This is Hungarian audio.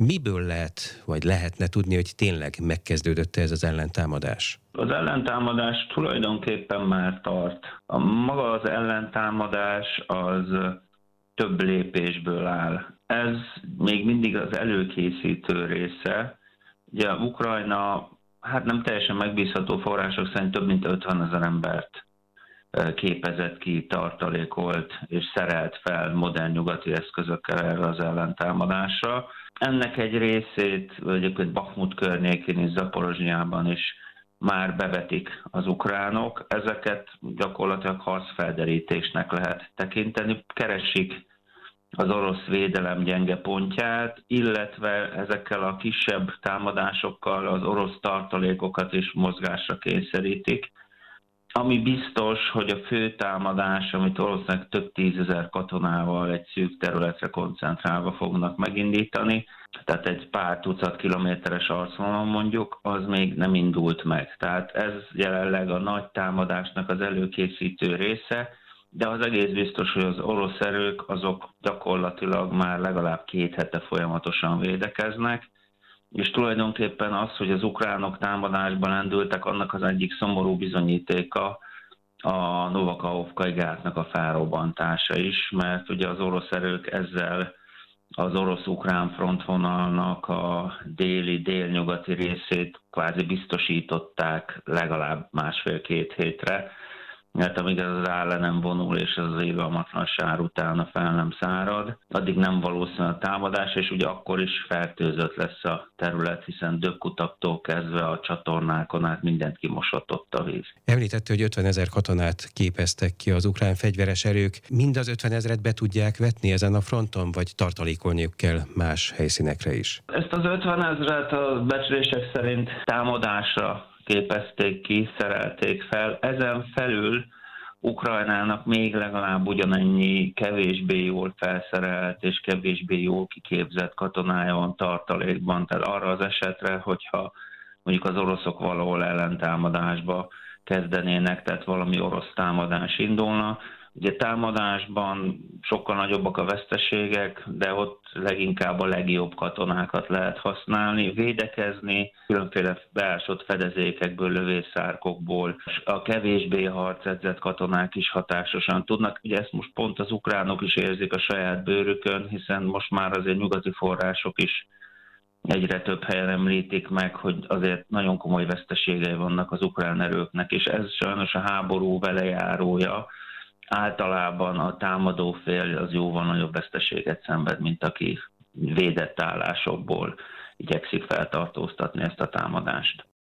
Miből lehet, vagy lehetne tudni, hogy tényleg megkezdődött ez az ellentámadás? Az ellentámadás tulajdonképpen már tart. Maga az ellentámadás az több lépésből áll. Ez még mindig az előkészítő része. Ugye Ukrajna, hát nem teljesen megbízható források szerint több mint 50 000 embert képezett ki, tartalékolt és szerelt fel modern nyugati eszközökkel erre az ellentámadásra. Ennek egy részét egyébként Bakhmut környékén és Zaporozsnyában is már bevetik az ukránok. Ezeket gyakorlatilag harcfelderítésnek lehet tekinteni. Keresik az orosz védelem gyenge pontját, illetve ezekkel a kisebb támadásokkal az orosz tartalékokat is mozgásra kényszerítik. Ami biztos, hogy a fő támadás, amit valószínűleg több 10 000 katonával egy szűk területre koncentrálva fognak megindítani, tehát egy pár tucat kilométeres arcvonalon mondjuk, az még nem indult meg. Tehát ez jelenleg a nagy támadásnak az előkészítő része, de az egész biztos, hogy az orosz erők azok gyakorlatilag már legalább 2 hete folyamatosan védekeznek, és tulajdonképpen az, hogy az ukránok támadásban lendültek, annak az egyik szomorú bizonyítéka a Novakahovkai gátnak a felrobbantása is, mert ugye az orosz erők ezzel az orosz-ukrán frontvonalnak a délnyugati részét kvázi biztosították legalább 1,5-2 hétre, mert amíg ez az áll le nem vonul, és ez az irgalmatlan sár utána fel nem szárad, addig nem valószínű a támadás, és ugye akkor is fertőzött lesz a terület, hiszen Dökkutaktól kezdve a csatornákon át mindent kimosott ott a víz. Említette, hogy 50 000 katonát képeztek ki az ukrán fegyveres erők. Mind az 50 000-et be tudják vetni ezen a fronton, vagy tartalékolniuk kell más helyszínekre is? Ezt az 50 000-et a becslések szerint támadásra képezték ki, szerelték fel. Ezen felül Ukrajnának még legalább ugyanennyi kevésbé jól felszerelt és kevésbé jól kiképzett katonája van tartalékban. Tehát arra az esetre, hogyha mondjuk az oroszok valahol ellentámadásba kezdenének, tehát valami orosz támadás indulna. Ugye támadásban sokkal nagyobbak a veszteségek, de ott leginkább a legjobb katonákat lehet használni, védekezni, különféle beásott fedezékekből, lövészárkokból. A kevésbé harcedzett katonák is hatásosan tudnak. Ugye ezt most pont az ukránok is érzik a saját bőrükön, hiszen most már azért nyugati források is egyre több helyen említik meg, hogy azért nagyon komoly veszteségei vannak az ukrán erőknek, és ez sajnos a háború velejárója. Általában a támadó fél az jóval nagyobb veszteséget szenved, mint aki védett állásokból igyekszik feltartóztatni ezt a támadást.